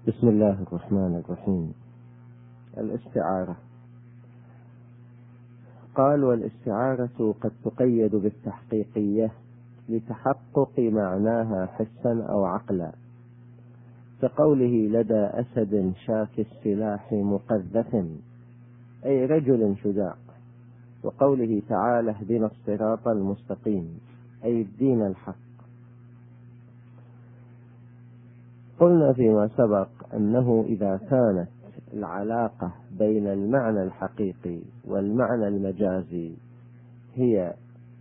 بسم الله الرحمن الرحيم. الاستعارة. قال: والاستعارة قد تقيد بالتحقيقية لتحقق معناها حسا أو عقلا، كقوله: لدى أسد شاك السلاح مقذف، أي رجل شجاع. وقوله تعالى: اهدنا الصراط المستقيم، أي الدين الحق. قلنا فيما سبق أنه إذا كانت العلاقة بين المعنى الحقيقي والمعنى المجازي هي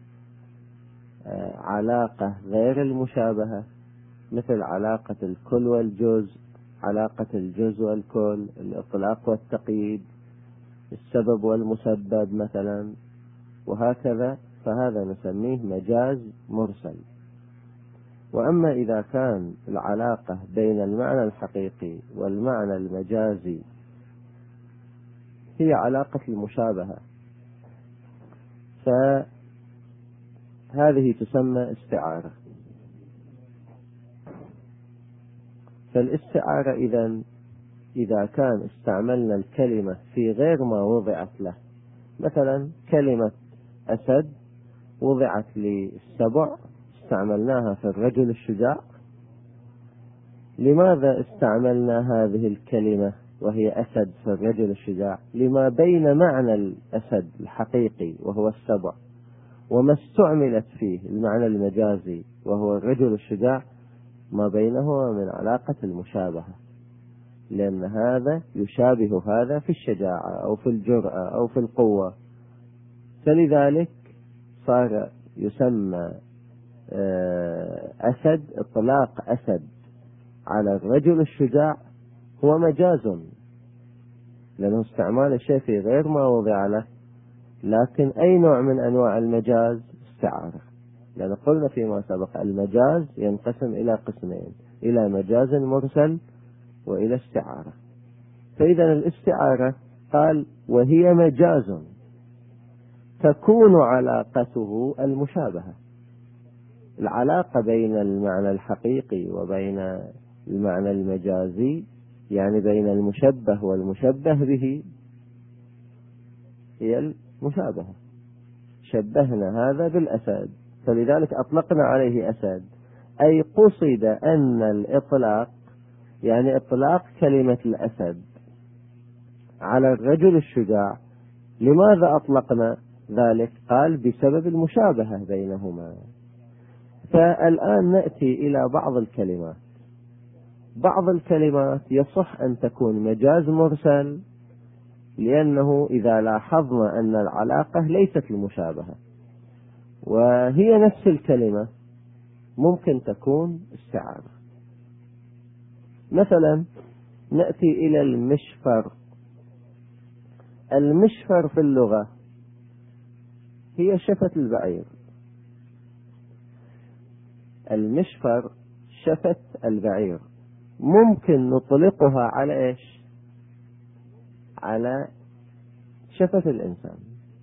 علاقة غير المشابهة، مثل علاقة الكل والجزء، علاقة الجزء والكل، الإطلاق والتقييد، السبب والمسبب مثلا، وهكذا، فهذا نسميه مجاز مرسل. وأما إذا كان العلاقة بين المعنى الحقيقي والمعنى المجازي هي علاقة المشابهة، فهذه تسمى استعارة. فالاستعارة إذا كان استعملنا الكلمة في غير ما وضعت له، مثلا كلمة أسد وضعت للسبع، استعملناها في الرجل الشجاع. لماذا استعملنا هذه الكلمة وهي أسد في الرجل الشجاع؟ لما بين معنى الأسد الحقيقي وهو السبع وما استعملت فيه المعنى المجازي وهو الرجل الشجاع، ما بينهما من علاقة المشابهة، لأن هذا يشابه هذا في الشجاعة أو في الجرأة أو في القوة، فلذلك صار يسمى أسد. إطلاق أسد على الرجل الشجاع هو مجاز، لأنه استعمال الشيء في غير ما وضع له. لكن أي نوع من أنواع المجاز؟ استعارة. لأن قلنا فيما سبق المجاز ينقسم إلى قسمين: إلى مجاز مرسل وإلى استعارة. فإذا الاستعارة قال: وهي مجاز تكون علاقته المشابهة. العلاقة بين المعنى الحقيقي وبين المعنى المجازي، يعني بين المشبه والمشبه به، هي المشابهة. شبهنا هذا بالأسد، فلذلك أطلقنا عليه أسد، أي قصد أن الإطلاق، يعني إطلاق كلمة الأسد على الرجل الشجاع. لماذا أطلقنا ذلك؟ قال: بسبب المشابهة بينهما. فالآن نأتي إلى بعض الكلمات. بعض الكلمات يصح أن تكون مجاز مرسل، لأنه إذا لاحظنا أن العلاقة ليست المشابهة، وهي نفس الكلمة ممكن تكون استعارة. مثلا نأتي إلى المشفر. المشفر في اللغة هي شفة البعير. المشفر شفة البعير، ممكن نطلقها على إيش؟ على شفة الإنسان.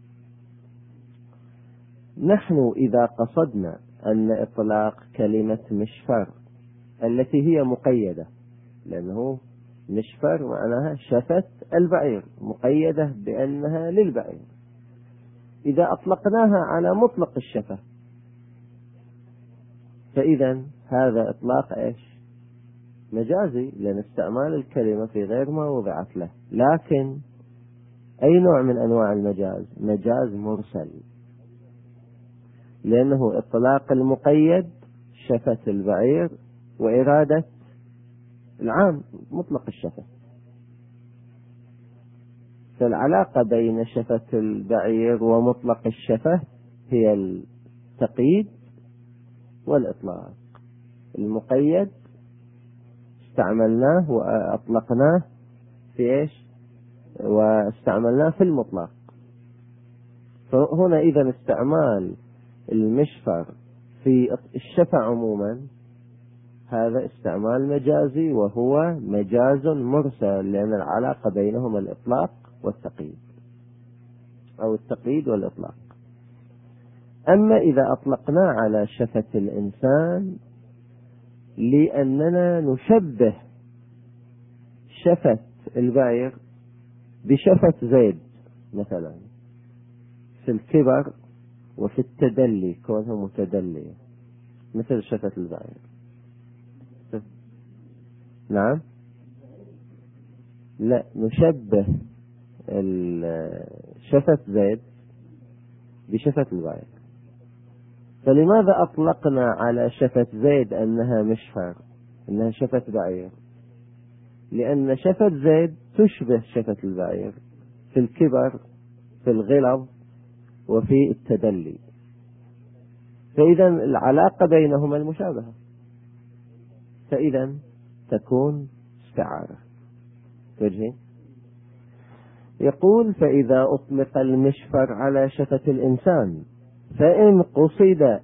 نحن إذا قصدنا أن إطلاق كلمة مشفر التي هي مقيدة، لأنه مشفر معناها شفة البعير، مقيدة بأنها للبعير، إذا أطلقناها على مطلق الشفة، فإذا هذا إطلاق إيش؟ مجازي، لأن استعمال الكلمة في غير ما وضعت له. لكن أي نوع من أنواع المجاز؟ مجاز مرسل، لأنه إطلاق المقيد شفة البعير وإرادة العام مطلق الشفة. فالعلاقة بين شفة البعير ومطلق الشفة هي التقييد والإطلاق. المقيد استعملناه وأطلقناه في إيش؟ واستعملناه في المطلق. فهنا إذا استعمال المشفر في الشفة عموما هذا استعمال مجازي، وهو مجاز مرسل، لأن العلاقة بينهما الإطلاق والتقييد، أو التقييد والإطلاق. أما إذا أطلقنا على شفة الإنسان لأننا نشبه شفة البعير بشفة زيد مثلا في الكبر وفي التدلي كونها متدلية مثل شفة البعير. نعم، لا، نشبه شفة زيد بشفة البعير. فلماذا أطلقنا على شفة زيد أنها مشفر، أنها شفة بعير؟ لأن شفة زيد تشبه شفة البعير في الكبر، في الغلظ، وفي التدلي. فإذا العلاقة بينهما المشابهة، فإذا تكون استعارة. وجهين. يقول: فإذا أطلق المشفر على شفة الإنسان فإن قصد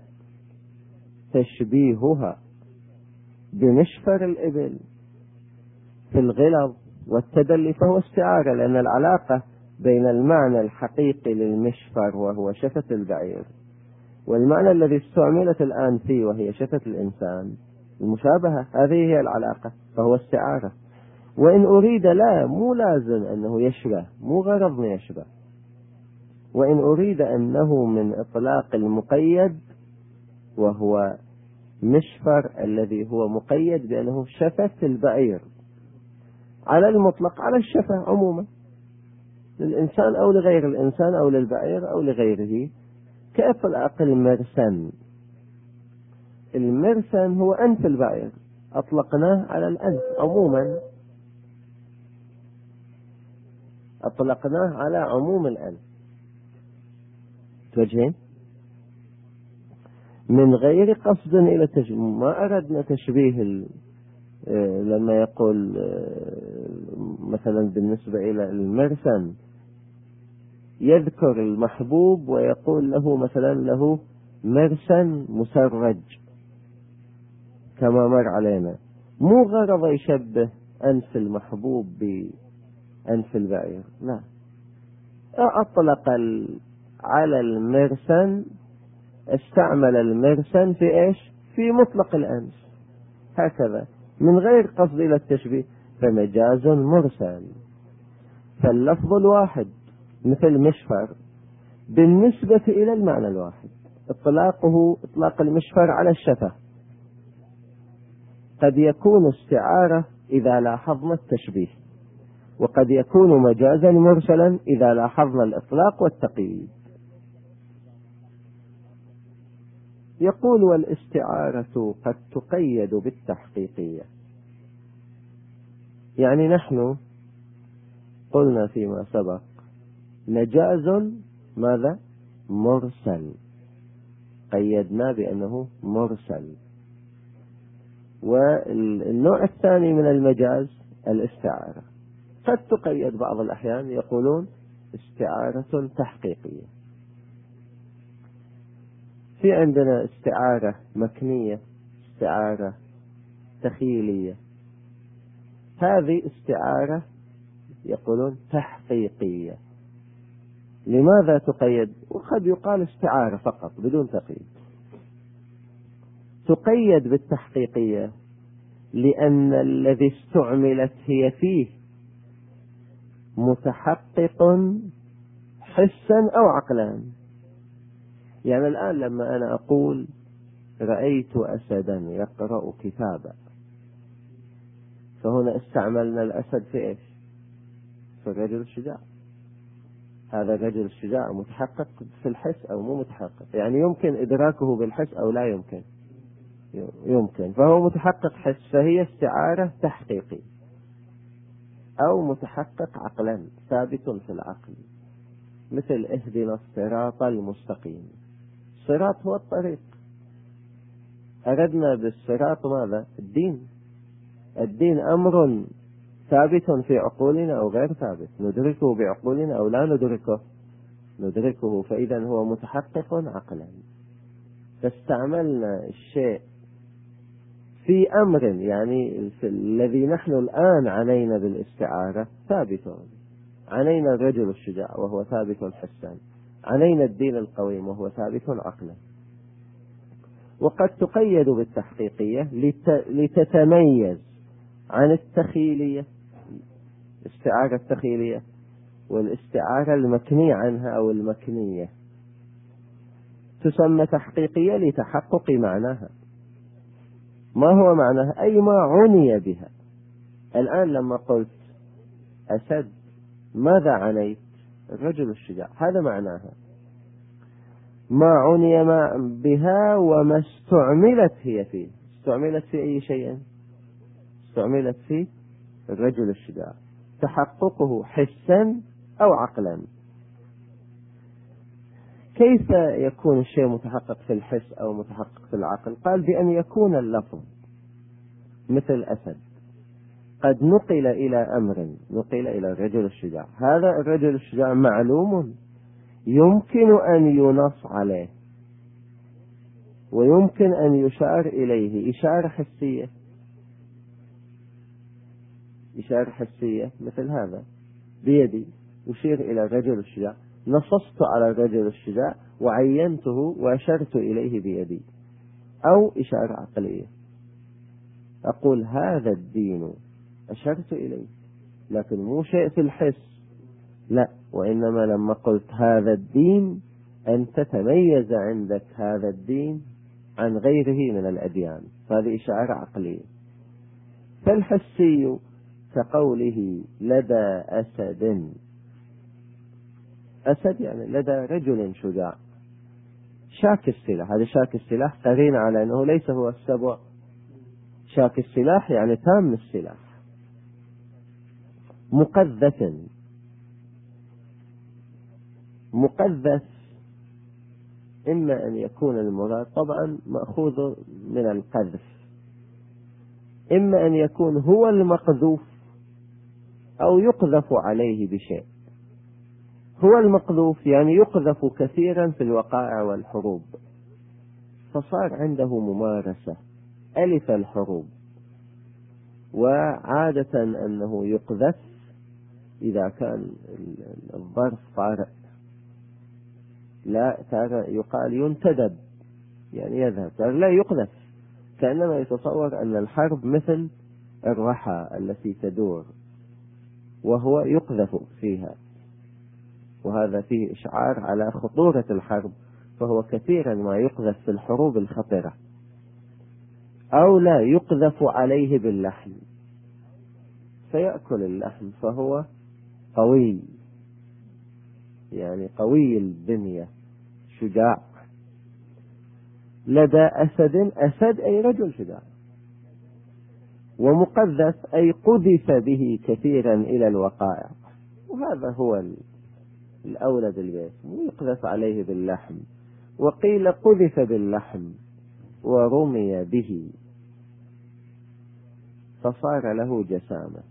تشبيهها بمشفر الإبل في الغلظ والتدلي فهو استعارة، لأن العلاقة بين المعنى الحقيقي للمشفر وهو شفة البعير والمعنى الذي استعملت الآن فيه وهي شفة الإنسان المشابهة، هذه هي العلاقة، فهو استعارة. وإن أريد، لا، مو لازم أنه يشبه، مو غرض يشبه. وإن أريد أنه من إطلاق المقيد وهو مشفر الذي هو مقيد بأنه شفة البعير على المطلق، على الشفة عموما للإنسان أو لغير الإنسان أو للبعير أو لغيره، كإطلاق المرسن. المرسن هو أنف البعير، أطلقناه على الأنف عموما، أطلقناه على عموم الأنف. توجهين من غير قصد إلى تشبيه، ما أردنا تشبيه لما يقول مثلا بالنسبة إلى المرسن يذكر المحبوب ويقول له مثلا له مرسن مسرج كما مر علينا، مو غرض يشبه أنف المحبوب بأنف البعير، لا، أطلق على المرسن، استعمل المرسن في إيش؟ في مطلق الأنف، هكذا من غير قصد إلى التشبيه، فمجاز مرسل. فاللفظ الواحد مثل مشفر بالنسبة إلى المعنى الواحد، إطلاقه إطلاق المشفر على الشفة قد يكون استعارة إذا لاحظنا التشبيه، وقد يكون مجازا مرسلا إذا لاحظنا الإطلاق والتقييد. يقول: والاستعارة قد تقيد بالتحقيقية. يعني نحن قلنا فيما سبق مجاز ماذا؟ مرسل، قيدنا بأنه مرسل. والنوع الثاني من المجاز الاستعارة، قد تقيد بعض الأحيان، يقولون استعارة تحقيقية. في عندنا استعارة مكنية، استعارة تخيلية، هذه استعارة يقولون تحقيقية. لماذا تقيد؟ وقد يقال استعارة فقط بدون تقييد. تقيد بالتحقيقية لأن الذي استعملت هي فيه متحقق حسا أو عقلا. يعني الآن لما أنا أقول رأيت أسدا يقرأ كتابا، فهنا استعملنا الأسد في إيش؟ في الرجل الشجاع. هذا الرجل الشجاع متحقق في الحس أو مو متحقق؟ يعني يمكن إدراكه بالحس أو لا يمكن؟ يمكن، فهو متحقق حس، فهي استعارة تحقيقي. أو متحقق عقلا، ثابت في العقل، مثل اهدنا الصراط المستقيم. الصراط هو الطريق، أردنا بالصراط ماذا؟ الدين. الدين أمر ثابت في عقولنا أو غير ثابت، ندركه بعقولنا أو لا ندركه، فإذا هو متحقق عقلا. فاستعملنا الشيء في أمر، يعني الذي نحن الآن عنينا بالاستعارة ثابت. عنينا الرجل الشجاع وهو ثابت حسا، عنينا الدين القويم وهو ثابت عقلا. وقد تقيد بالتحقيقية لتتميز عن التخيلية، استعارة تخيلية والاستعارة المكني عنها أو المكنية تسمى تحقيقية لتحقق معناها. ما هو معناها؟ أي ما عني بها. الآن لما قلت أسد ماذا عنيت؟ الرجل الشجاع، هذا معناها. ما عني بها وما استعملت هي فيه. استعملت في أي شيء؟ استعملت في الرجل الشجاع، تحققه حسا أو عقلا. كيف يكون الشيء متحقق في الحس أو متحقق في العقل؟ قال بأن يكون اللفظ مثل أسد قد نقل إلى أمر، نقل إلى الرجل الشجاع. هذا الرجل الشجاع معلوم يمكن أن ينص عليه ويمكن أن يشار إليه إشارة حسية، إشارة حسية مثل هذا بيدي أشير إلى الرجل الشجاع، نصصت على الرجل الشجاع وعينته وأشرت إليه بيدي. أو إشارة عقلية، أقول هذا الدين، أشرت إليه، لكن مو شيء في الحس، لا، وإنما لما قلت هذا الدين أن تتميز عندك هذا الدين عن غيره من الأديان، فهذه إشارة عقلية. فالحسي كقوله لدى أسد، أسد يعني لدى رجل شجاع شاك السلاح. هذا شاك السلاح قرين على أنه ليس هو السبع. شاك السلاح يعني تام السلاح. مقذف، مقذف إما أن يكون المراد طبعا مأخوذ من القذف، إما أن يكون هو المقذوف أو يقذف عليه بشيء. هو المقذوف يعني يقذف كثيرا في الوقائع والحروب، فصار عنده ممارسة، ألف الحروب، وعادة أنه يقذف إذا كان الظرف طارئ، لا يقال ينتدب يعني يذهب، لا يقذف، كأنما يتصور أن الحرب مثل الرحى التي تدور وهو يقذف فيها، وهذا فيه إشعار على خطورة الحرب، فهو كثيرا ما يقذف في الحروب الخطرة. أو لا يقذف عليه باللحم فيأكل اللحم، فهو قوي يعني قوي البنية شجاع. لدى أسد، أسد أي رجل شجاع، ومقذف أي قذف به كثيرا إلى الوقائع، وهذا هو الأولى بالبيت، يقذف عليه باللحم. وقيل قذف باللحم ورمي به فصار له جسامة.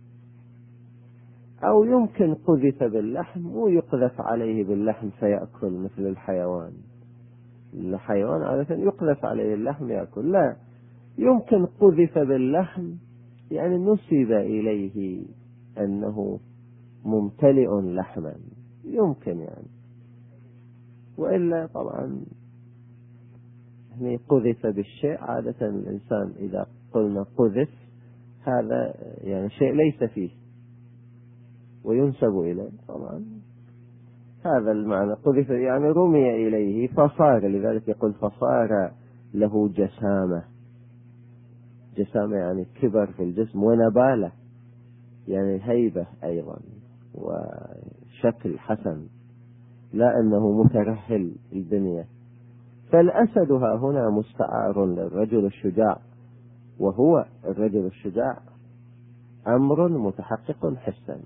أو يمكن قذف باللحم ويقذف عليه باللحم فيأكل مثل الحيوان. الحيوان عادة يقذف عليه اللحم يأكل، لا، يمكن قذف باللحم يعني نسب إليه أنه ممتلئ لحما، يمكن يعني، وإلا طبعا يعني قذف بالشيء. عادة الإنسان إذا قلنا قذف هذا يعني شيء ليس فيه وينسب إليه، طبعا هذا المعنى. قذف يعني رمي إليه فصار، لذلك يقول فصار له جسامة. جسامة يعني كبر في الجسم، ونبالة يعني هيبة أيضا وشكل حسن، لا أنه مترهل البنية. فالأسد ها هنا مستعار للرجل الشجاع، وهو الرجل الشجاع أمر متحقق حسا.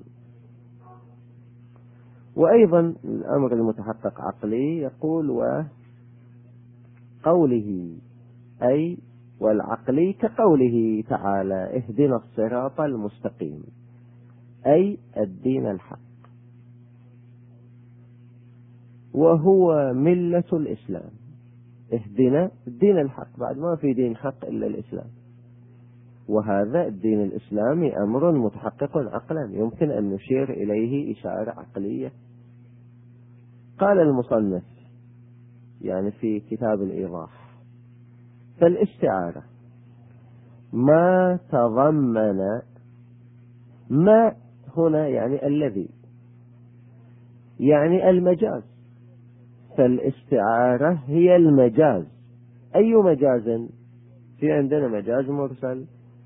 وأيضا الأمر المتحقق عقلي يقول وقوله أي والعقلي كقوله تعالى اهدنا الصراط المستقيم، أي الدين الحق، وهو ملة الإسلام. اهدنا الدين الحق، بعد ما في دين حق إلا الإسلام، وهذا الدين الإسلامي أمر متحقق عقلا يمكن أن نشير إليه إشارة عقلية. قال المصنف يعني في كتاب الإيضاح: فالاستعارة ما تضمن، ما هنا يعني الذي، يعني المجاز. فالاستعارة هي المجاز. أي مجاز؟ في عندنا مجاز مرسل،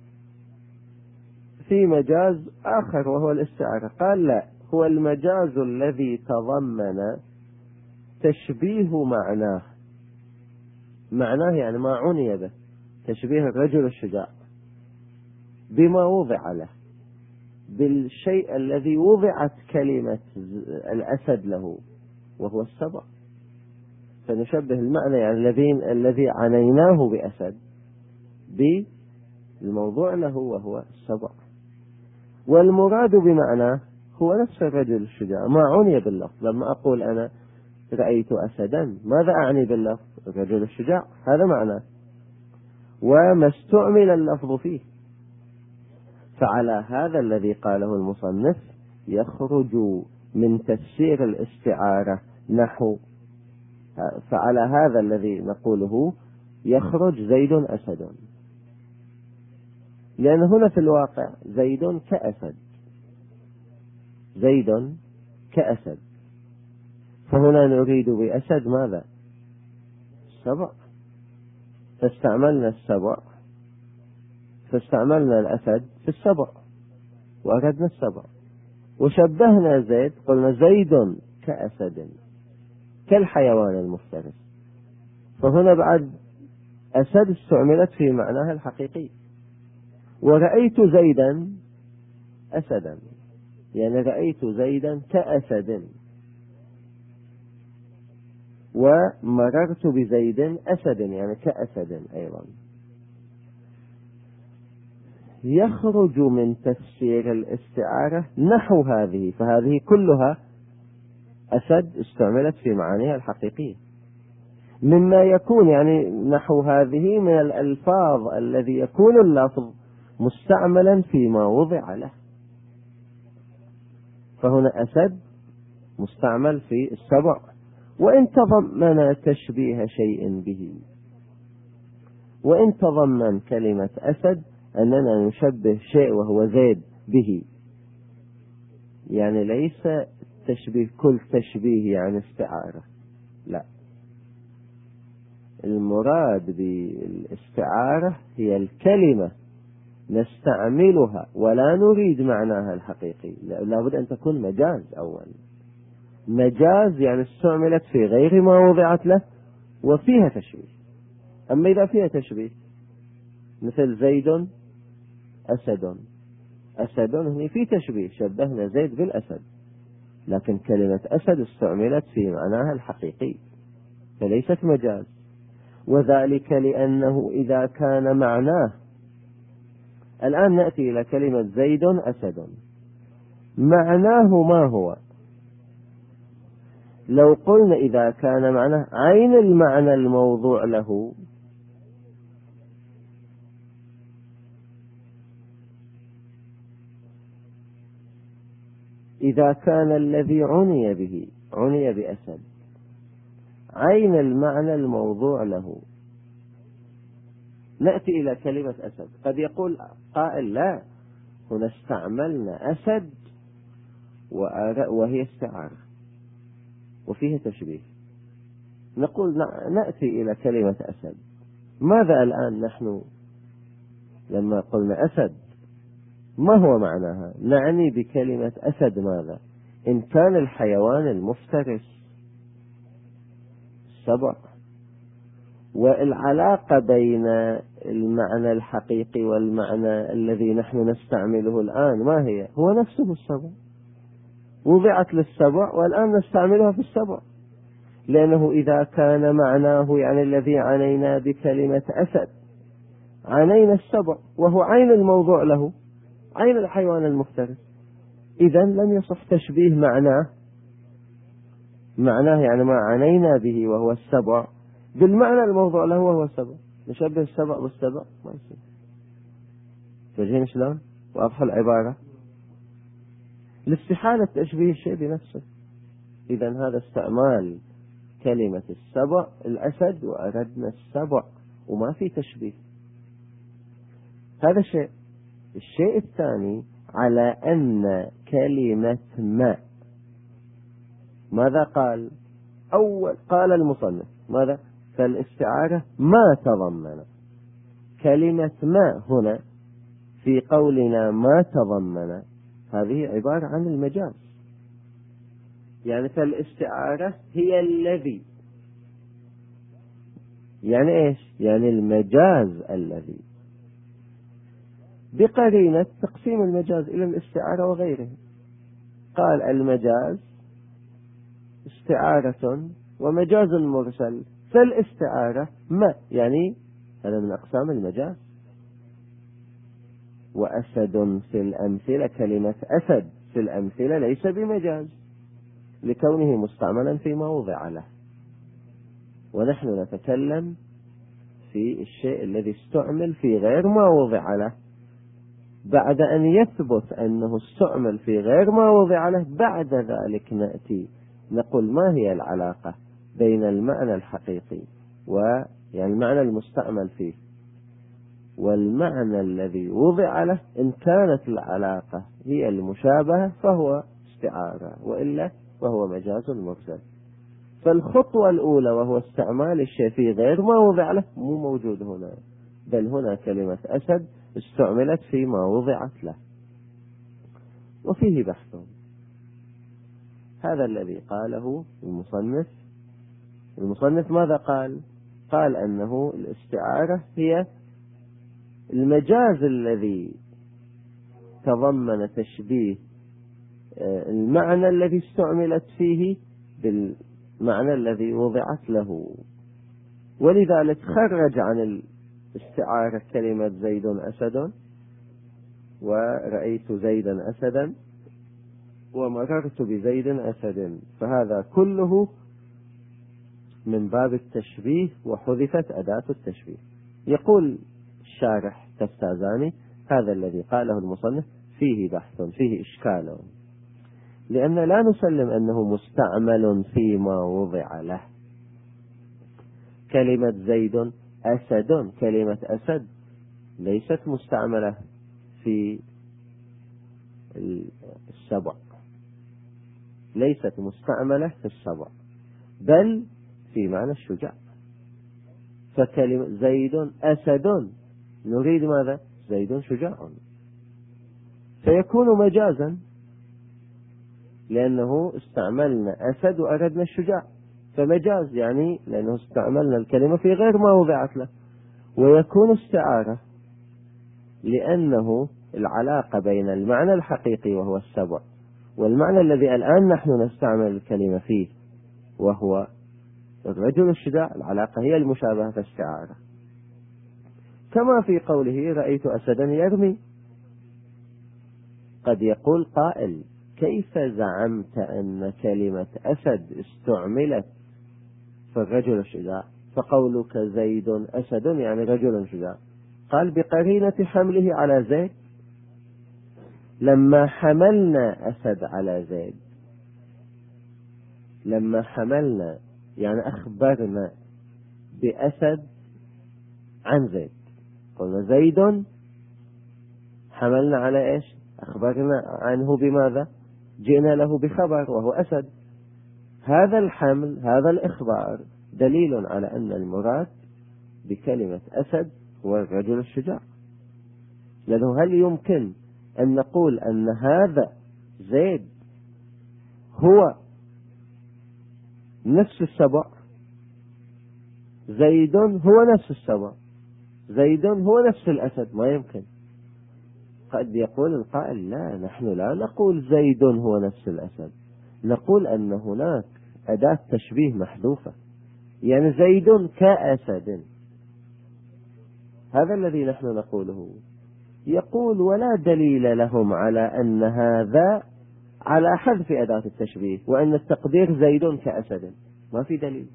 في مجاز آخر وهو الاستعارة. قال لا، هو المجاز الذي تضمن تشبيه معناه. معناه يعني ما عني به، تشبيه الرجل الشجاع بما وضع له، بالشيء الذي وضعت كلمة الأسد له وهو السبع. فنشبه المعنى يعني الذي عنيناه بأسد بالموضوع له وهو السبع. والمراد بمعناه هو نفس الرجل الشجاع، ما عني باللفظ. لما أقول أنا رأيت أسدا، ماذا أعني باللفظ؟ الرجل الشجاع، هذا معناه، وما استعمل اللفظ فيه. فعلى هذا الذي قاله المصنف يخرج من تفسير الاستعارة نحو، فعلى هذا الذي نقوله يخرج زيد أسد، لأن هنا في الواقع زيد كأسد، زيد كأسد. فهنا نريد بأسد ماذا؟ السبع. فاستعملنا السبع، فاستعملنا الأسد في السبع وأردنا السبع، وشبهنا زيد، قلنا زيد كأسد كالحيوان المفترس. فهنا بعد أسد استعملت في معناها الحقيقي. ورأيت زيدا أسدا، يعني رأيت زيدا كأسد، ومررت بزيد أسد يعني كأسد أيضا. يخرج من تفسير الاستعارة نحو هذه، فهذه كلها أسد استعملت في معانيها الحقيقية، مما يكون يعني نحو هذه من الألفاظ الذي يكون اللفظ مستعملا فيما وضع له. فهنا أسد مستعمل في السبع، وإن تضمن تشبيه شيء به، وإن تضمن كلمة أسد أننا نشبه شيء وهو زيد به، يعني ليس تشبيه كل تشبيه يعني استعارة، لا. المراد بالاستعارة هي الكلمة نستعملها ولا نريد معناها الحقيقي، لابد أن تكون مجاز. أولا مجاز يعني استعملت في غير ما وضعت له وفيها تشبيه. أما إذا فيها تشبيه مثل زيد أسد، أسد هنا في تشبيه، شبهنا زيد بالأسد، لكن كلمة أسد استعملت في معناها الحقيقي فليست مجاز. وذلك لأنه إذا كان معناه، الآن نأتي إلى كلمة زيد أسد، معناه ما هو؟ لو قلنا إذا كان معناه عين المعنى الموضوع له، إذا كان الذي عني به عني بأسد عين المعنى الموضوع له، نأتي إلى كلمة أسد. قد يقول قائل لا، هنا استعملنا أسد وهي استعارة وفيها تشبيه. نقول نأتي إلى كلمة أسد، ماذا الآن نحن لما قلنا أسد ما هو معناها؟ نعني بكلمة أسد ماذا؟ إن كان الحيوان المفترس السبع. والعلاقة بين المعنى الحقيقي والمعنى الذي نحن نستعمله الآن ما هي؟ هو نفسه السبع، وضعت للسبع والآن نستعملها في السبع. لأنه إذا كان معناه يعني الذي عنينا بكلمة أسد عنينا السبع وهو عين الموضوع له، عين الحيوان المفترس، إذا لم يصح تشبيه معناه يعني ما عنينا به وهو السبع بالمعنى الموضوع له وهو السبع. نشبه السبع بالسبع ما يصير. تجين شلون؟ وأضح العبارة لاستحالة تشبيه الشيء بنفسه. إذا هذا استعمال كلمة السبع الأسد وأردنا السبع وما في تشبيه. هذا شيء. الشيء الثاني على أن كلمة ما، ماذا قال؟ قال المصنف ماذا؟ فالاستعارة ما تضمن. كلمة ما هنا في قولنا ما تضمن هذه عبارة عن المجاز، يعني فالاستعارة هي الذي، يعني ايش؟ يعني المجاز الذي، بقرينة تقسيم المجاز إلى الاستعارة وغيره. قال المجاز استعارة ومجاز مرسل، فالاستعارة ما، يعني هذا من أقسام المجاز. وأسد في الأمثلة، كلمة أسد في الأمثلة ليس بمجاز لكونه مستعملا فيما وضع له، ونحن نتكلم في الشيء الذي استعمل في غير ما وضع له. بعد أن يثبت أنه استعمل في غير ما وضع له، بعد ذلك نأتي نقول ما هي العلاقة بين المعنى الحقيقي يعني المعنى المستعمل فيه والمعنى الذي وضع له. إن كانت العلاقة هي المشابهة فهو استعارة، وإلا فهو مجاز مرسل. فالخطوة الأولى وهو استعمال الشيء في غير ما وضع له مو موجود هنا، بل هنا كلمة أسد استعملت فيما وضعت له، وفيه بحث. هذا الذي قاله المصنف. المصنف ماذا قال؟ قال أنه الاستعارة هي المجاز الذي تضمن تشبيه المعنى الذي استعملت فيه بالمعنى الذي وضعت له. ولذلك خرج عن الاستعارة كلمة زيد أسد، ورأيت زيدا أسدا، ومررت بزيد أسد، فهذا كله من باب التشبيه وحذفت أداة التشبيه. يقول الشارح تستازاني هذا الذي قاله المصنف فيه بحث، فيه إشكال، لأن لا نسلم أنه مستعمل فيما وضع له. كلمة زيد أسد، كلمة أسد ليست مستعملة في السبع، ليست مستعملة في السبع، بل في معنى الشجاع. فكلمة زيد أسد نريد ماذا؟ زيد شجاع، فيكون مجازا لأنه استعملنا أسد وأردنا الشجاع، فمجاز يعني لأنه استعملنا الكلمة في غير ما وضعت له. ويكون استعارة لأنه العلاقة بين المعنى الحقيقي وهو السبع والمعنى الذي الآن نحن نستعمل الكلمة فيه وهو الرجل الشجاع، العلاقة هي المشابهة في استعارة. كما في قوله رأيت أسدا يرمي. قد يقول قائل كيف زعمت أن كلمة أسد استعملت في الرجل الشجاع، فقولك زيد أسد يعني رجل شجاع؟ قال بقرينة حمله على زيد. لما حملنا أسد على زيد، لما حملنا يعني أخبرنا بأسد عن زيد، قلنا زيد، حملنا على إيش؟ أخبرنا عنه بماذا؟ جئنا له بخبر وهو أسد. هذا الحمل، هذا الإخبار دليل على أن المراد بكلمة أسد هو الرجل الشجاع. لأنه هل يمكن أن نقول أن هذا زيد هو نفس السبع؟ زيد هو نفس السبع، زيد هو نفس الأسد، ما يمكن. قد يقول القائل لا، نحن لا نقول زيد هو نفس الأسد، نقول أن هناك أداة تشبيه محذوفة، يعني زيد كأسد. هذا الذي نحن نقوله. يقول ولا دليل لهم على أن هذا على حذف أداة التشبيه وأن التقدير زيد كأسد، ما في دليل.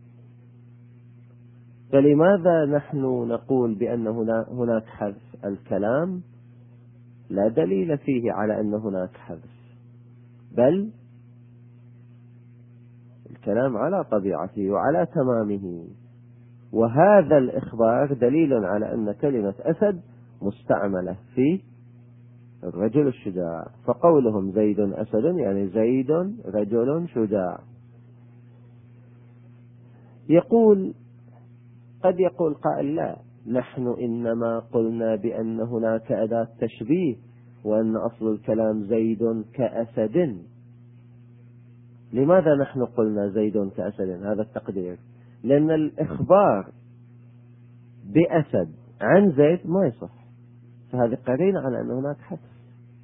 فلماذا نحن نقول بأن هناك حذف؟ الكلام لا دليل فيه على أن هناك حذف، بل الكلام على طبيعته وعلى تمامه. وهذا الإخبار دليل على أن كلمة أسد مستعملة في الرجل الشجاع. فقولهم زيد أسد يعني زيد رجل شجاع. قد يقول قائل لا، نحن إنما قلنا بأن هناك أداة تشبيه وأن أصل الكلام زيد كأسد. لماذا نحن قلنا زيد كأسد؟ هذا التقدير لأن الإخبار بأسد عن زيد ما يصح، فهذه قرينة على أن هناك حدث.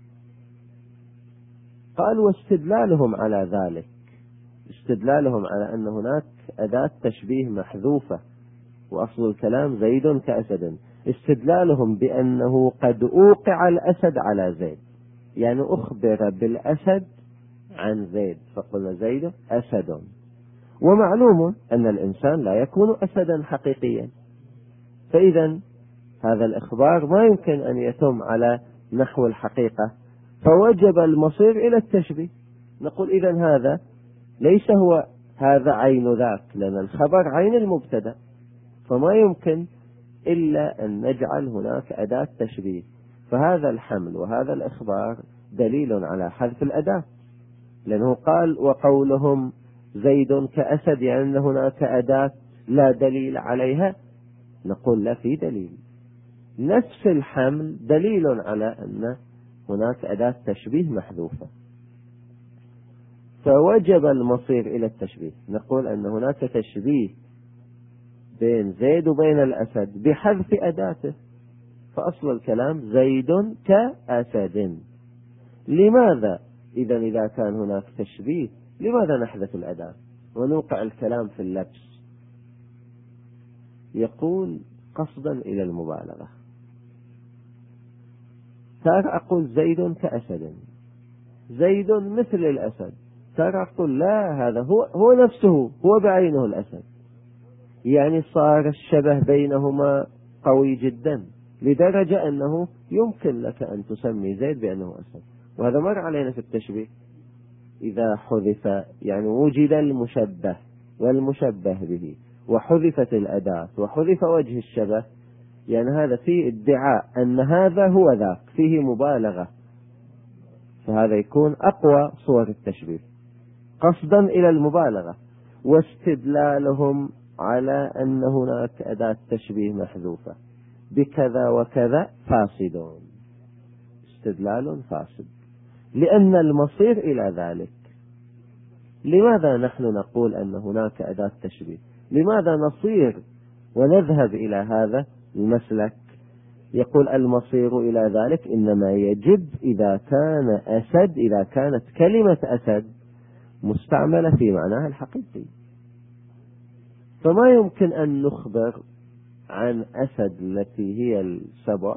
قال واستدلالهم على ذلك، استدلالهم على أن هناك أداة تشبيه محذوفة وأصل الكلام زيد كأسد، استدلالهم بأنه قد أوقع الأسد على زيد، يعني أخبر بالأسد عن زيد فقلنا زيد أسد. ومعلوم أن الإنسان لا يكون أسدا حقيقيا، فإذا هذا الإخبار ما يمكن أن يتم على نحو الحقيقة، فوجب المصير إلى التشبيه. نقول إذن هذا ليس هو هذا عين ذاك، لأن الخبر عين المبتدأ، فما يمكن إلا أن نجعل هناك أداة تشبيه. فهذا الحمل وهذا الإخبار دليل على حذف الأداة، لأنه قال وقولهم زيد كأسد يعني أن هناك أداة لا دليل عليها. نقول لا، في دليل، نفس الحمل دليل على أن هناك أداة تشبيه محذوفة، فوجب المصير إلى التشبيه. نقول أن هناك تشبيه بين زيد وبين الأسد بحذف أداته، فأصل الكلام زيد كأسد. لماذا إذا كان هناك تشبيه لماذا نحذف الأداة ونوقع الكلام في اللبس؟ يقول قصدا إلى المبالغة. ترى أقول زيد كأسد، زيد مثل الأسد، ترى أقول لا، هذا هو نفسه، هو بعينه الأسد، يعني صار الشبه بينهما قوي جدا لدرجة أنه يمكن لك أن تسمي زيد بأنه أسد. وهذا مر علينا في التشبيه، إذا حذف يعني وجد المشبه والمشبه به وحذفت الأداة وحذف وجه الشبه، يعني هذا فيه ادعاء أن هذا هو ذاك، فيه مبالغة، فهذا يكون أقوى صور التشبيه قصدا إلى المبالغة. واستدلالهم على أن هناك أداة تشبيه محذوفة بكذا وكذا فاسدون، استدلال فاسد، لأن المصير إلى ذلك. لماذا نحن نقول أن هناك أداة تشبيه؟ لماذا نصير ونذهب إلى هذا المسلك؟ يقول المصير إلى ذلك إنما يجب إذا كانت كلمة أسد مستعملة في معناها الحقيقي. فما يمكن أن نخبر عن أسد التي هي السبع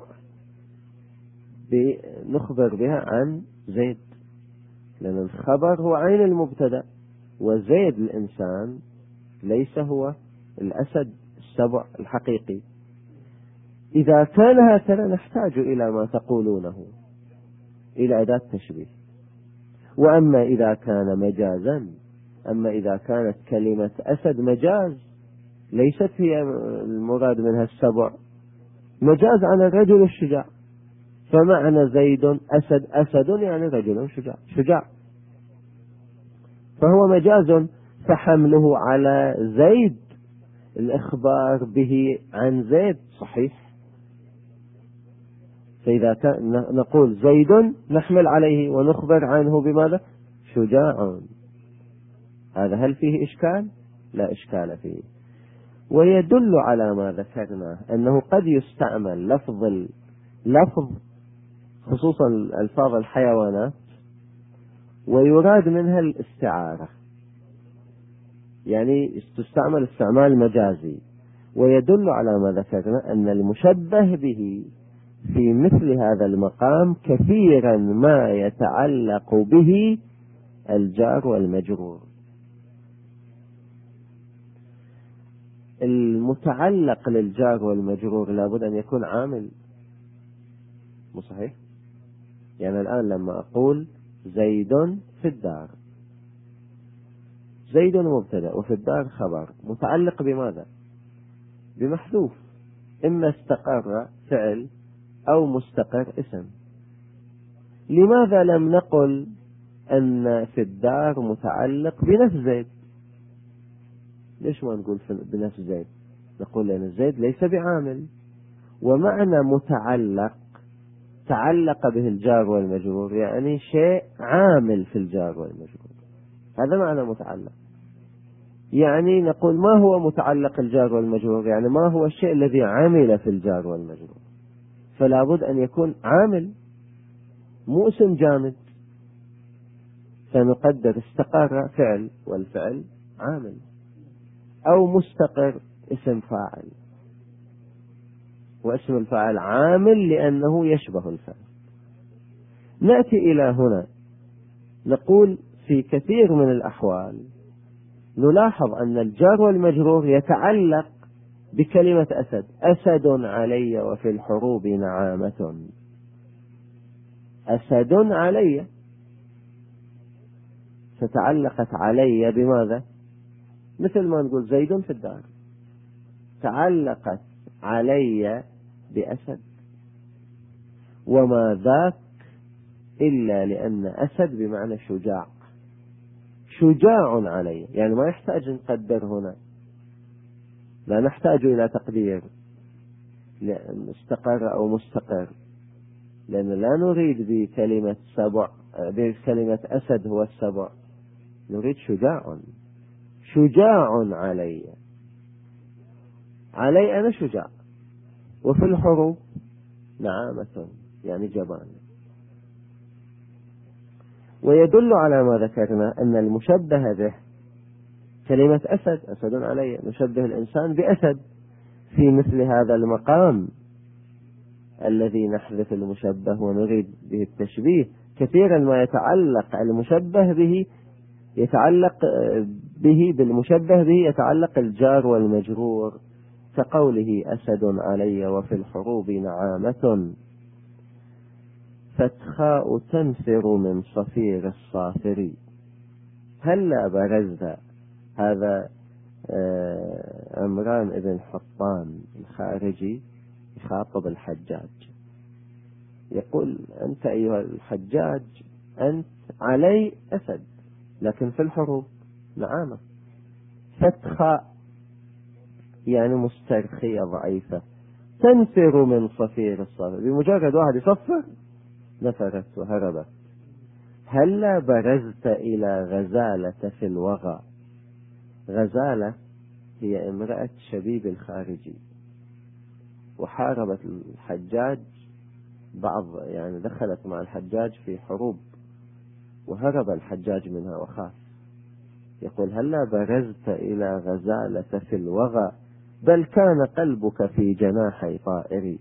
نخبر بها عن زيد، لأن الخبر هو عين المبتدأ، وزيد الإنسان ليس هو الأسد السبع الحقيقي. إذا كان هكذا نحتاج إلى ما تقولونه، إلى أداة تشبيه. وأما إذا كان مجازا، أما إذا كانت كلمة أسد مجاز ليست هي المراد منها السبع، مجاز عن الرجل الشجاع، فمعنى زيد أسد يعني رجل شجاع، فهو مجاز، فحمله على زيد الإخبار به عن زيد صحيح. فإذا نقول زيد نحمل عليه ونخبر عنه بماذا؟ شجاع. هذا هل فيه إشكال؟ لا إشكال فيه. ويدل على ما ذكرنا أنه قد يستعمل لفظ خصوصا ألفاظ الحيوانات ويراد منها الاستعارة، يعني تستعمل استعمال مجازي. ويدل على ما ذكرنا أن المشبه به في مثل هذا المقام كثيرا ما يتعلق به الجار والمجرور. المتعلق للجار والمجرور لابد أن يكون عامل، مو صحيح؟ يعني الآن لما أقول زيد في الدار، زيد مبتدأ وفي الدار خبر، متعلق بماذا؟ بمحذوف، إما استقر فعل أو مستقر اسم. لماذا لم نقل أن في الدار متعلق بنفس زيد؟ ليش ما نقول بنفس زيد؟ نقول لأن زيد ليس بعامل، ومعنى متعلق تعلق به الجار والمجرور، يعني شيء عامل في الجار والمجرور، هذا معنى متعلق. يعني نقول ما هو متعلق الجار والمجرور؟ يعني ما هو الشيء الذي عمل في الجار والمجرور، فلا بد أن يكون عامل، مو اسم جامد. فنقدر استقر فعل، والفعل عامل، أو مستقر اسم فاعل، واسم الفاعل عامل لأنه يشبه الفعل. نأتي إلى هنا نقول في كثير من الأحوال نلاحظ أن الجار والمجرور يتعلق بكلمة أسد. أسد علي وفي الحروب نعامة. أسد علي، فتعلقت علي بماذا؟ مثل ما نقول زيد في الدار، تعلقت علي بأسد، وما ذاك إلا لأن أسد بمعنى شجاع، شجاع علي، يعني ما يحتاج نقدر هنا، لا نحتاج إلى تقدير مستقر أو مستقر، لأن لا نريد بكلمة سبع، بكلمة أسد هو السبع، نريد شجاع، شجاع علي، علي أنا شجاع، وفي الحروب نعامة يعني جبان. ويدل على ما ذكرنا أن المشبه به كلمة أسد، أسد علي، نشبه الإنسان بأسد في مثل هذا المقام الذي نحذف المشبه ونريد به التشبيه. كثيرا ما يتعلق المشبه به بالمشبه به يتعلق الجار والمجرور، كقوله أسد علي وفي الحروب نعامة، فتخاء تنفر من صفير الصافر. هلا برزت، هذا عمران ابن حطان الخارجي يخاطب الحجاج، يقول أنت أيها الحجاج أنت علي أسد، لكن في الحروب نعامة. فتخاء يعني مسترخية ضعيفة، تنفر من صفير الصافر، بمجرد واحد يصفر نفرت وهربت. هلا برزت إلى غزالة في الوغى. غزالة هي امرأة شبيب الخارجي، وحاربت الحجاج، يعني دخلت مع الحجاج في حروب، وهرب الحجاج منها وخاف. يقول هلا برزت إلى غزالة في الوغى، بل كان قلبك في جناحي طائري.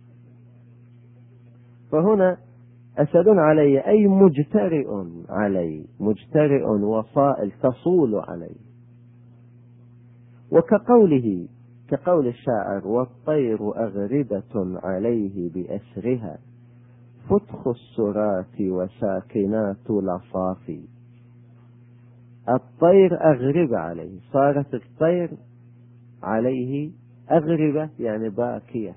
فهنا أسد علي أي مجترئ علي، مجترئ وصائل تصول علي. وكقوله، كقول الشاعر والطير أغربة عليه بأسرها، فتخ السرات وساكنات لصافي. الطير أغرب عليه، صارت الطير عليه أغربة يعني باكية،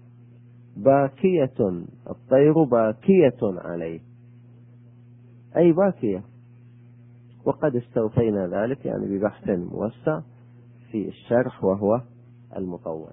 باكية، الطير باكية عليه أي باكية. وقد استوفينا ذلك يعني ببحث موسع في الشرح وهو المطول.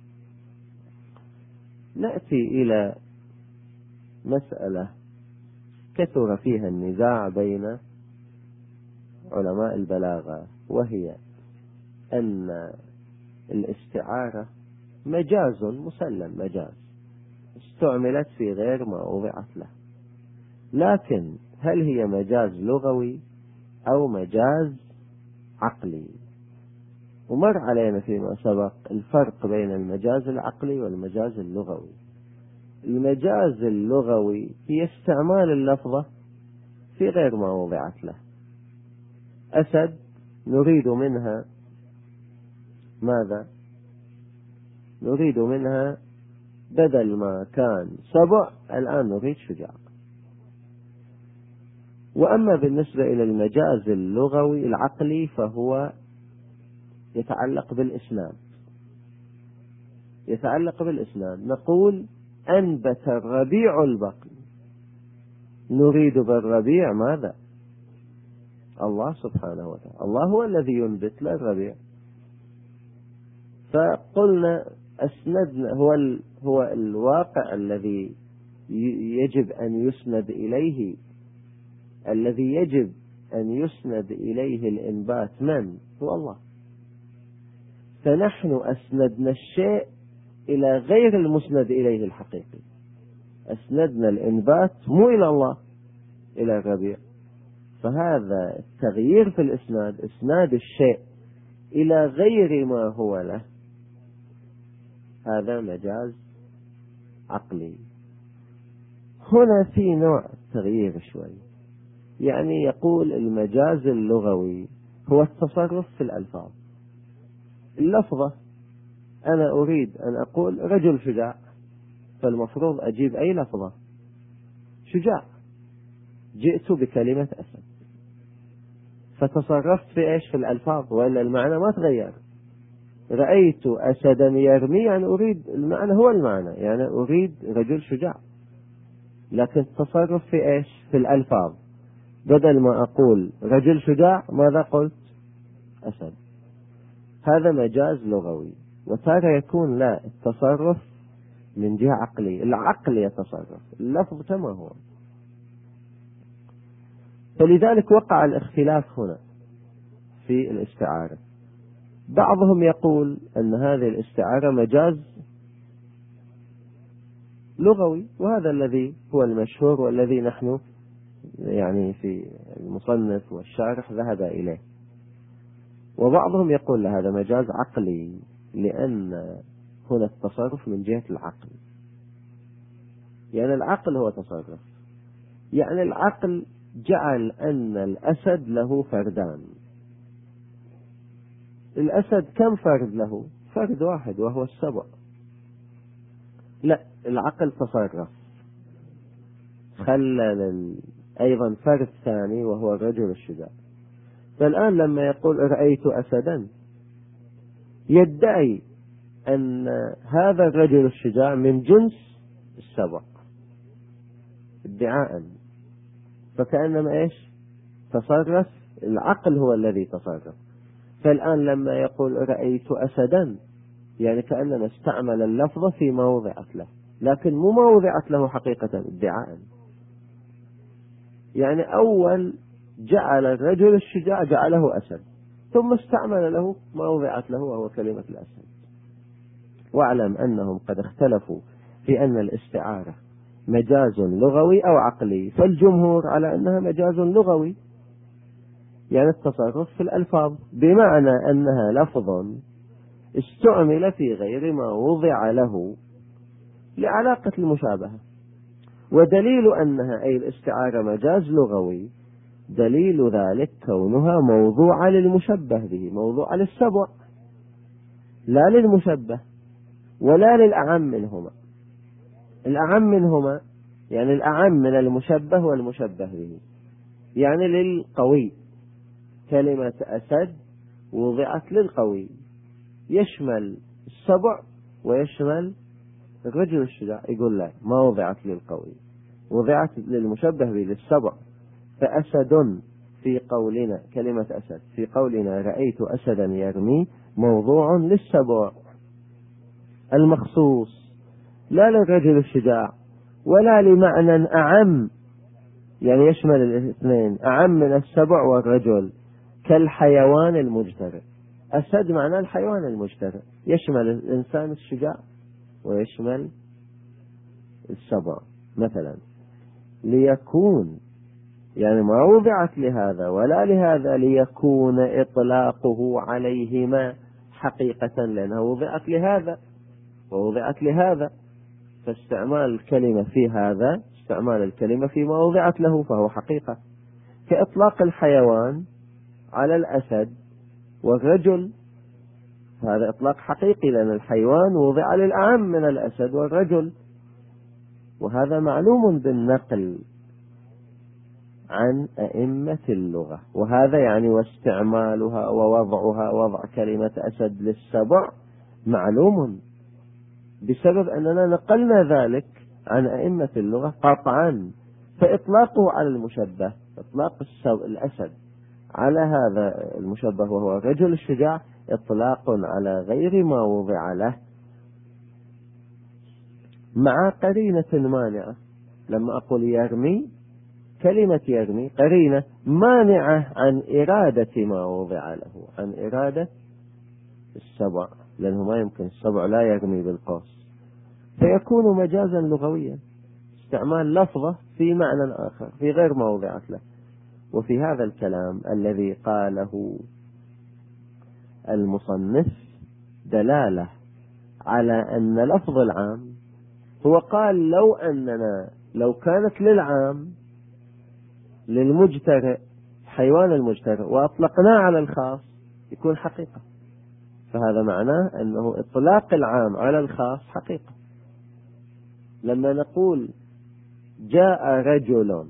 نأتي إلى مسألة كثر فيها النزاع بين علماء البلاغة، وهي أن الاستعارة مجاز مسلم، مجاز استعملت في غير ما وضعت له، لكن هل هي مجاز لغوي أو مجاز عقلي؟ ومر علينا فيما سبق الفرق بين المجاز العقلي والمجاز اللغوي. المجاز اللغوي هي استعمال اللفظة في غير ما وضعت له. أسد نريد منها ماذا؟ نريد منها بدل ما كان سبع الآن نريد شجاع. وأما بالنسبة إلى المجاز اللغوي العقلي فهو يتعلق بالإسناد، يتعلق بالإسناد. نقول أنبت الربيع البقل، نريد بالربيع ماذا؟ الله سبحانه وتعالى، الله هو الذي ينبت لا الربيع. فقلنا أسندنا هو الواقع الذي يجب أن يسند إليه، الذي يجب أن يسند إليه الإنبات من؟ هو الله. فنحن أسندنا الشيء إلى غير المسند إليه الحقيقي، أسندنا الإنبات مو إلى الله، إلى الربيع. فهذا التغيير في الإسناد، إسناد الشيء إلى غير ما هو له، هذا مجاز عقلي. هنا في نوع تغيير شوي، يعني يقول المجاز اللغوي هو التصرف في الألفاظ. اللفظة أنا أريد أن أقول رجل شجاع، فالمفروض أجيب أي لفظة؟ شجاع. جئت بكلمة أسد، فتصرفت في إيش؟ في الألفاظ، وإلا المعنى ما تغير. رأيت أسدا يرمي، يعني أريد المعنى هو المعنى، يعني أريد رجل شجاع، لكن التصرف في إيش؟ في الألفاظ. بدل ما أقول رجل شجاع ماذا قلت؟ أسد. هذا مجاز لغوي. وتارة يكون لا، التصرف من جهة عقلية، العقل يتصرف، اللفظ كما هو. فلذلك وقع الاختلاف هنا في الاستعارة. بعضهم يقول أن هذه الاستعارة مجاز لغوي، وهذا الذي هو المشهور والذي نحن يعني في المصنف والشارح ذهب إليه. وبعضهم يقول هذا مجاز عقلي، لأن هنا التصرف من جهة العقل، يعني العقل هو تصرف. يعني العقل جعل أن الأسد له فردان. الأسد كم فرد له؟ فرد واحد وهو السبع. لا، العقل تصرف، خلى أيضا فرد ثاني وهو الرجل الشجاع. فالآن لما يقول رأيت أسدا، يدعي أن هذا الرجل الشجاع من جنس السبع ادعاء، فكأنما إيش؟ تصرف، العقل هو الذي تصرف. فالآن لما يقول رأيت أسدا، يعني كأنما استعمل اللفظ في ما وضعت له، لكن مو ما وضعت له حقيقة، ادعاء. يعني أول جعل الرجل الشجاع جعله أسد، ثم استعمل له ما وضعت له وهو كلمة الأسد. واعلم أنهم قد اختلفوا في أن الاستعارة مجاز لغوي أو عقلي، فالجمهور على أنها مجاز لغوي، يعني التصرف في الألفاظ، بمعنى أنها لفظ استعمل في غير ما وضع له لعلاقة المشابهة. ودليل أنها أي الاستعارة مجاز لغوي، دليل ذلك كونها موضوعة للمشبه به، موضوعة للسبع، لا للمشبه ولا للأعم منهما. الأعم منهما يعني الأعم من المشبه والمشبه به، يعني للقوي. كلمة أسد وضعت للقوي، يشمل السبع ويشمل الرجل الشجاع. يقول لا، ما وضعت للقوي، وضعت للمشبه به، للسبع. فأسد في قولنا، كلمة أسد في قولنا رأيت أسدا يرمي، موضوع للسبع المخصوص، لا للرجل الشجاع، ولا لمعنى أعم، يعني يشمل الاثنين، أعم من السبع والرجل، كالحيوان المجترئ. أسد معناه الحيوان المجترئ، يشمل الإنسان الشجاع ويشمل السبع مثلا. ليكون يعني ما وضعت لهذا ولا لهذا، ليكون إطلاقه عليهما حقيقة، لأنها وضعت لهذا ووضعت لهذا، فاستعمال الكلمة في هذا استعمال الكلمة فيما وضعت له، فهو حقيقة. كإطلاق الحيوان على الأسد والرجل، هذا إطلاق حقيقي، لأن الحيوان وضع للأعم من الأسد والرجل، وهذا معلوم بالنقل عن أئمة اللغة. وهذا يعني واستعمالها ووضعها، وضع كلمة أسد للسبع معلوم بسبب أننا نقلنا ذلك عن أئمة اللغة قطعا. فإطلاقه على المشبه، إطلاق الأسد على هذا المشبه وهو الرجل الشجاع إطلاق على غير ما وضع له، مع قرينة مانعة. لما أقول يرمي، كلمة يرمي قرينة مانعة عن إرادة ما وضع له، عن إرادة السبع، لأنه ما يمكن السبع لا يرمي بالقوس، فيكون مجازا لغويا، استعمال لفظة في معنى آخر في غير ما وضعت له. وفي هذا الكلام الذي قاله المصنف دلالة على أن لفظ العام، هو قال لو كانت للعام للمجترئ حيوان المجترئ وأطلقناه على الخاص يكون حقيقة، فهذا معناه أنه إطلاق العام على الخاص حقيقة. لما نقول جاء رجل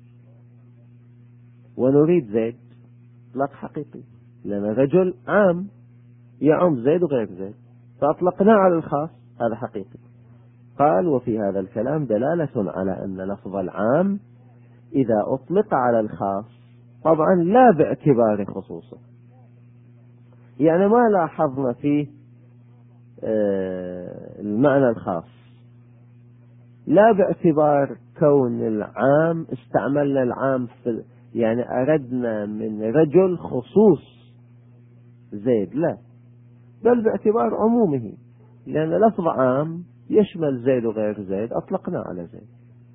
ونريد زيد، إطلاق حقيقي، لأن رجل عام يعم زيد وغير زيد، فأطلقناه على الخاص، هذا حقيقي. قال وفي هذا الكلام دلالة على أن لفظ العام إذا أطلق على الخاص طبعا لا باعتبار خصوصه، يعني ما لاحظنا فيه المعنى الخاص، لا باعتبار كون العام استعملنا العام يعني أردنا من رجل خصوص زيد، لا، بل باعتبار عمومه، لأن لفظ عام يشمل زيد وغير زيد أطلقنا على زيد،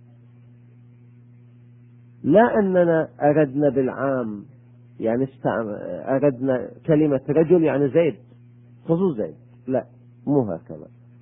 لا أننا أردنا بالعام يعني أردنا كلمة رجل يعني زيد خصوص زيد، لا، مو هكذا.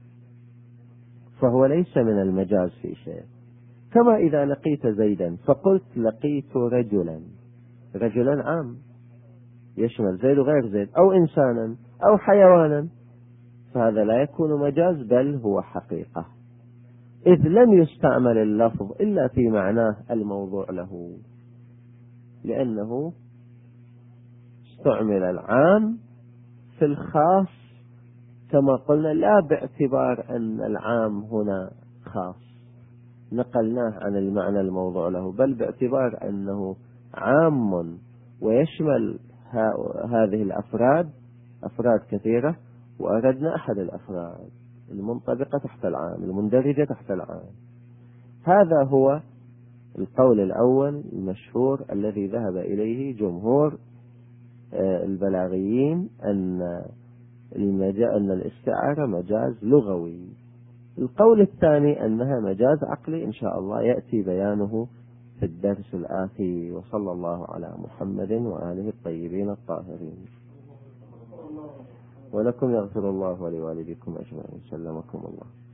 فهو ليس من المجاز في شيء. كما إذا لقيت زيدا فقلت لقيت رجلا، رجلا عام يشمل زيد وغير زيد أو إنسانا أو حيوانا، فهذا لا يكون مجاز بل هو حقيقة، إذ لم يستعمل اللفظ إلا في معناه الموضوع له، لأنه استعمل العام في الخاص كما قلنا، لا باعتبار أن العام هنا خاص نقلناه عن المعنى الموضوع له، بل باعتبار أنه عام ويشمل هذه الأفراد، أفراد كثيرة، وأردنا أحد الأفراد المنطبقة تحت العام، المندرجة تحت العام. هذا هو القول الأول المشهور الذي ذهب إليه جمهور البلاغيين، أن الاستعارة مجاز لغوي. القول الثاني أنها مجاز عقلي، إن شاء الله يأتي بيانه في الدرس الآتي. وصلى الله على محمد وآله الطيبين الطاهرين. ولكم يغفر الله ولوالديكم أجمعين. سلمكم الله.